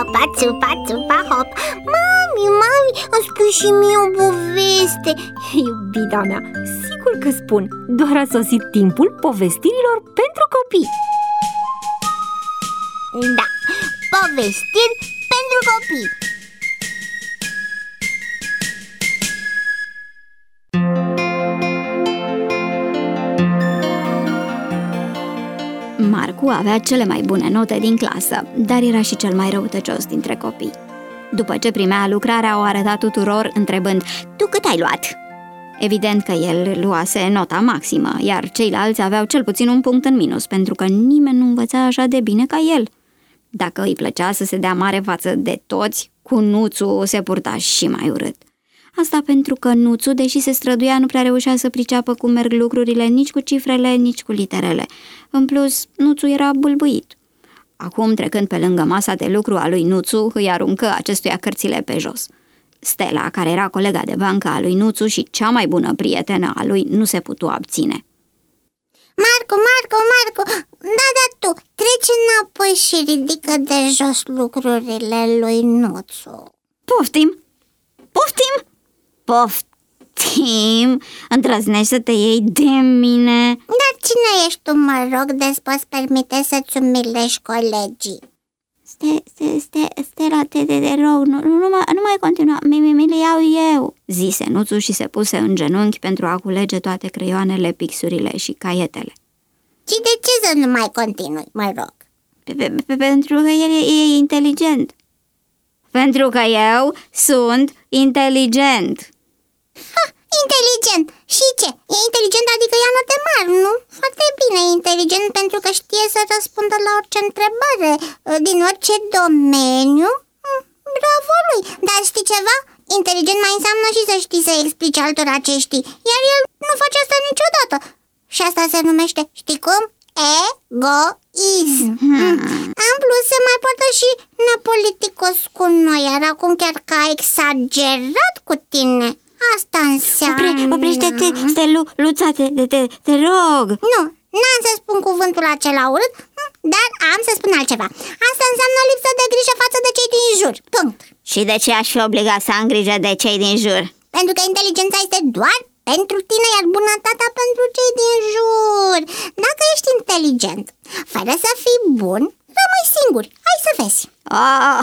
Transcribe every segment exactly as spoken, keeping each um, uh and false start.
țupa, țupa, țupa, hop. Mami, mami, îmi spui și mie o poveste. Iubita mea, sigur că spun. Doar a sosit timpul povestirilor pentru copii. Da, povestiri pentru copii. Marcu avea cele mai bune note din clasă, dar era și cel mai răutăcios dintre copii. După ce primea lucrarea, o arăta tuturor întrebând: tu cât ai luat? Evident că el luase nota maximă, iar ceilalți aveau cel puțin un punct în minus, pentru că nimeni nu învăța așa de bine ca el. Dacă îi plăcea să se dea mare față de toți, cu Nuțu se purta și mai urât. Asta pentru că Nuțu, deși se străduia, nu prea reușea să priceapă cum merg lucrurile nici cu cifrele, nici cu literele. În plus, Nuțu era bâlbâit. Acum, trecând pe lângă masa de lucru a lui Nuțu, îi aruncă acestuia cărțile pe jos. Stella, care era colega de bancă a lui Nuțu și cea mai bună prietenă a lui, nu se putu abține. Marco, Marco, Marco, da, da, tu, treci înapoi și ridică de jos lucrurile lui Nuțu. Poftim? Poftim? Poftim? Îndrăznești să te iei de mine? Dar cine ești tu, mă rog, de-ți poți permite să-ți umilești colegii? Ste, ste, ste, Stella, te, te, te rog, nu, nu, mai, nu mai continua, mi, mi, mi le iau eu, zise Nuțu și se puse în genunchi pentru a culege toate creioanele, pixurile și caietele. Și de ce să nu mai continui, mă rog? Pe, pe, pe, pentru că el e, e inteligent. Pentru că eu sunt inteligent. Ha, inteligent. Și ce? E inteligent, adică ia note mari, nu? Foarte bine, e inteligent pentru că știe să răspundă la orice întrebare, din orice domeniu. Bravo lui! Dar știi ceva? Inteligent mai înseamnă și să știi să explici altora ce știi, iar el nu face asta niciodată. Și asta se numește, știi cum? Egoism. Mm. În plus se mai poartă și nepoliticos cu noi, iar acum chiar că a exagerat cu tine. Asta înseamnă... Opre, oprește-te, Stelu, Luța, te, te, te, te rog. Nu, n-am să spun cuvântul acela urât, dar am să spun altceva. Asta înseamnă lipsă de grijă față de cei din jur. Punct. Și de ce aș fi obligat să am grijă de cei din jur? Pentru că inteligența este doar pentru tine, iar bunătatea pentru cei din jur. Dacă ești inteligent, fără să fii bun, rămâi singur. Hai să vezi. Ah,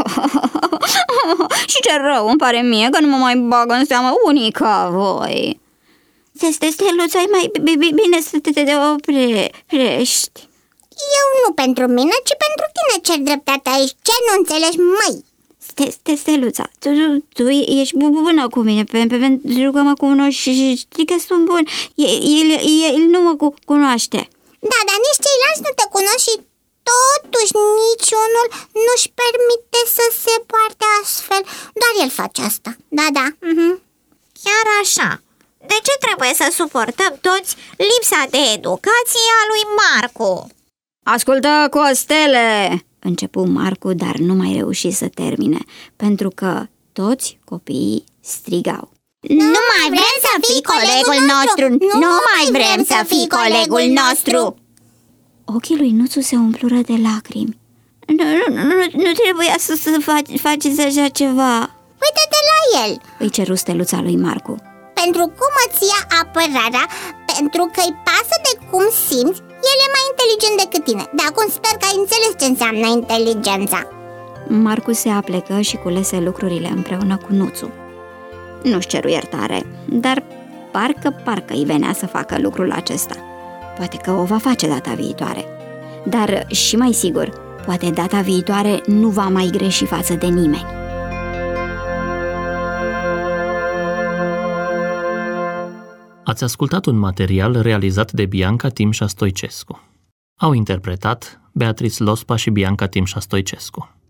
și ce rău îmi pare mie că nu mă mai bagă în seamă unii ca voi. Steluța, e mai bine să te oprești. Eu nu pentru mine, ci pentru tine cer dreptate aici. Ce nu înțelegi, măi? Steluța, tu, tu ești bună cu mine pentru că mă cunoști și știi că sunt bun. El, el nu mă cunoaște. Da, dar nici ceilalți nu te cunosc și totuși niciunul nu-și permite să se poarte astfel. Doar el face asta. Da, da. Uh-huh. Chiar așa. De ce trebuie să suportăm toți lipsa de educație a lui Marcu? Ascultă, Costele! Începu Marcu, dar nu mai reuși să termine, pentru că toți copiii strigau. Nu, nu mai vrem să fii colegul nostru! Nu, nu mai vrem să fii colegul nostru! Ochii lui Nuțu se umplură de lacrimi. Nu, nu, nu, nu trebuia să, să faci, faceți așa ceva. Uită-te la el! Îi ceru Steluța lui Marcu. Pentru cum îți ia apărarea, pentru că îi pasă de cum simți, el e mai inteligent decât tine. De acum sper că ai înțeles ce înseamnă inteligența. Marcu se aplecă și culese lucrurile împreună cu Nuțu. Nu-și ceru iertare, dar parcă, parcă îi venea să facă lucrul acesta. Poate că o va face data viitoare. Dar și mai sigur, poate data viitoare nu va mai greși față de nimeni. Ați ascultat un material realizat de Bianca Timșa Stoicescu. Au interpretat Beatrice Lospa și Bianca Timșa Stoicescu.